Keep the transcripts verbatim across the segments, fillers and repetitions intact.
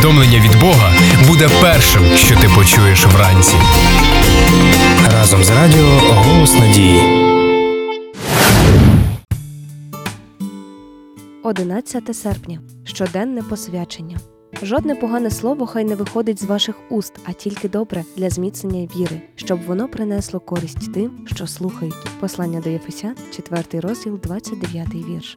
повідомлення від Бога буде першим, що ти почуєш вранці. Разом з радіо «Голос надії». одинадцяте серпня. Щоденне посвячення. Жодне погане слово хай не виходить з ваших уст, а тільки добре для зміцнення віри, щоб воно принесло користь тим, що слухають. Послання до Єфесян, четвертий розділ, двадцять дев'ятий вірш.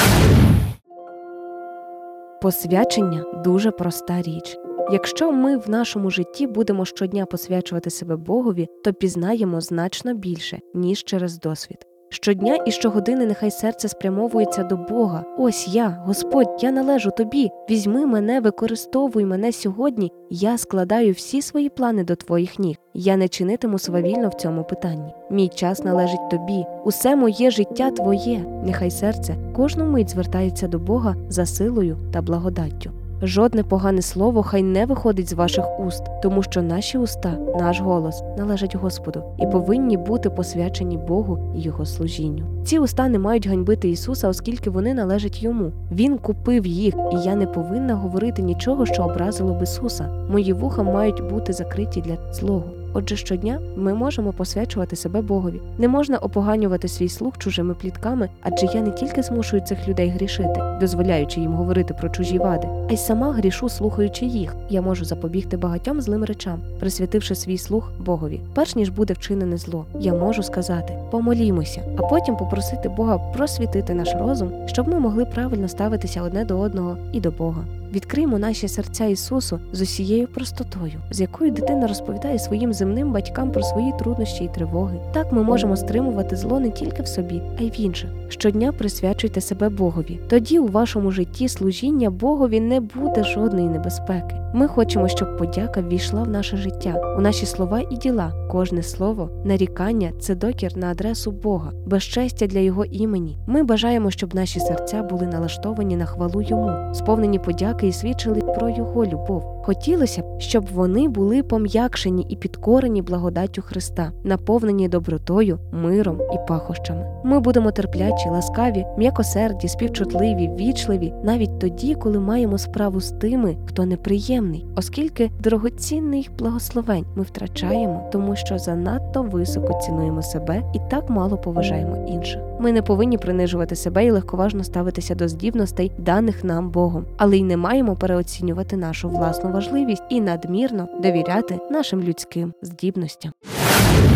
Посвячення – дуже проста річ. Якщо ми в нашому житті будемо щодня посвячувати себе Богові, то пізнаємо значно більше, ніж через досвід. Щодня і щогодини нехай серце спрямовується до Бога. Ось я, Господь, я належу Тобі. Візьми мене, використовуй мене сьогодні. Я складаю всі свої плани до Твоїх ніг. Я не чинитиму свавільно в цьому питанні. Мій час належить Тобі. Усе моє життя Твоє. Нехай серце кожну мить звертається до Бога за силою та благодаттю. Жодне погане слово хай не виходить з ваших уст, тому що наші уста, наш голос належать Господу і повинні бути посвячені Богу і Його служінню. Ці уста не мають ганьбити Ісуса, оскільки вони належать Йому. Він купив їх, і я не повинна говорити нічого, що образило б Ісуса. Мої вуха мають бути закриті для злого. Отже, щодня ми можемо посвячувати себе Богові. Не можна опоганювати свій слух чужими плітками, адже я не тільки змушую цих людей грішити, дозволяючи їм говорити про чужі вади, а й сама грішу, слухаючи їх. Я можу запобігти багатьом злим речам, присвятивши свій слух Богові. Перш ніж буде вчинене зло, я можу сказати «помолімося», а потім попросити Бога просвітити наш розум, щоб ми могли правильно ставитися одне до одного і до Бога. Відкриймо наші серця Ісусу з усією простотою, з якою дитина розповідає своїм земним батькам про свої труднощі і тривоги. Так ми можемо стримувати зло не тільки в собі, а й в інших. Щодня присвячуйте себе Богові. Тоді у вашому житті служіння Богові не буде жодної небезпеки. Ми хочемо, щоб подяка ввійшла в наше життя, у наші слова і діла. Кожне слово, нарікання – це докір на адресу Бога, безчестя для Його імені. Ми бажаємо, щоб наші серця були налаштовані на хвалу Йому, сповнені подяки і свідчили про Його любов. Хотілося б, щоб вони були пом'якшені і підкорені благодаттю Христа, наповнені добротою, миром і пахощами. Ми будемо терплячі, ласкаві, м'якосерді, співчутливі, ввічливі, навіть тоді, коли маємо справу з тими, хто неприємний, оскільки дорогоцінних благословень ми втрачаємо, тому що занадто високо цінуємо себе і так мало поважаємо інших. Ми не повинні принижувати себе і легковажно ставитися до здібностей, даних нам Богом, але й не маємо переоцінювати нашу власну важливість і надмірно довіряти нашим людським здібностям.